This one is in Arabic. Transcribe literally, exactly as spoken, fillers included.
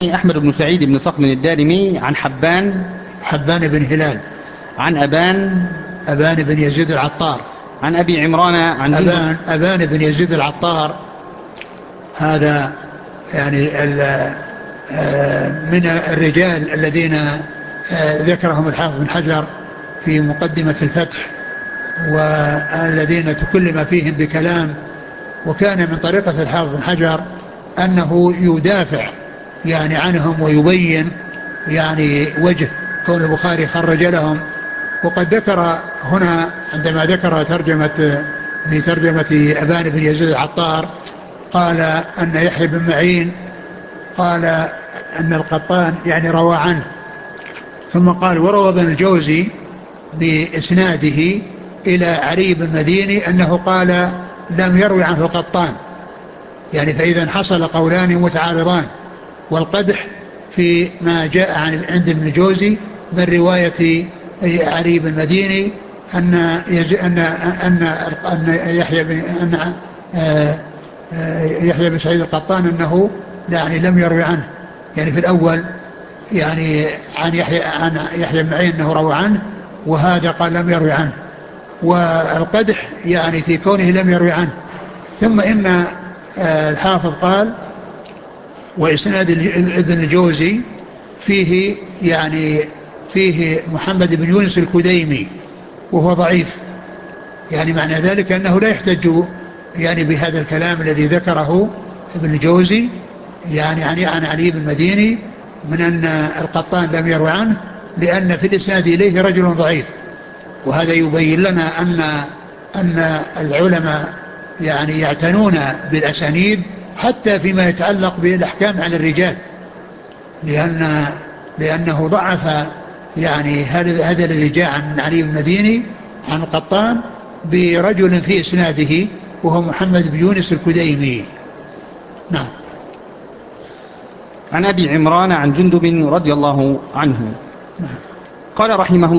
أحمد بن سعيد بن صخر الدارمي عن حبان حبان بن هلال عن أبان أبان بن يزيد العطار عن أبي عمران عن جندب. أبان, أبان بن يزيد العطار هذا يعني من الرجال الذين ذكرهم الحافظ بن حجر في مقدمة الفتح، والذين تكلم فيهم بكلام. وكان من طريقة الحافظ بن حجر أنه يدافع يعني عنهم ويبين يعني وجه كون البخاري خرج لهم. وقد ذكر هنا عندما ذكر ترجمة في ترجمة أبان بن يزيد العطار قال أن يحيى بن معين قال أن القطان يعني روى عنه، ثم قال وروى ابن الجوزي بإسناده إلى علي بن مديني أنه قال لم يروي عنه القطان، يعني فإذا حصل قولان متعارضان، والقدح في ما جاء عن عند ابن الجوزي من رواية علي بن مديني أن أن أن أن يحيى بن أن يحيى بن سعيد القطان أنه يعني لم يروي عنه، يعني في الأول يعني عن يحيى عن يحيى بن معين أنه روى عنه، وهذا قال لم يروي عنه، والقدح يعني في كونه لم يروي عنه. ثم إن الحافظ قال وإسناد ابن الجوزي فيه يعني فيه محمد بن يونس الكديمي وهو ضعيف، يعني معنى ذلك أنه لا يحتج يعني بهذا الكلام الذي ذكره ابن الجوزي يعني عن عن علي بن مديني من أن القطان لم يروي عنه، لأن في الإسناد إليه رجل ضعيف. وهذا يبين لنا أن أن العلماء يعني يعتنون بالأسانيد حتى فيما يتعلق بالأحكام عن الرجال، لأن لأنه ضعف يعني هذا هذا الذي جاء عن علي بن المديني عن القطان برجل في إسناده وهو محمد بن يونس الكديمي. نعم. عن أبي عمران عن جندب رضي الله عنه نعم. قال رحمه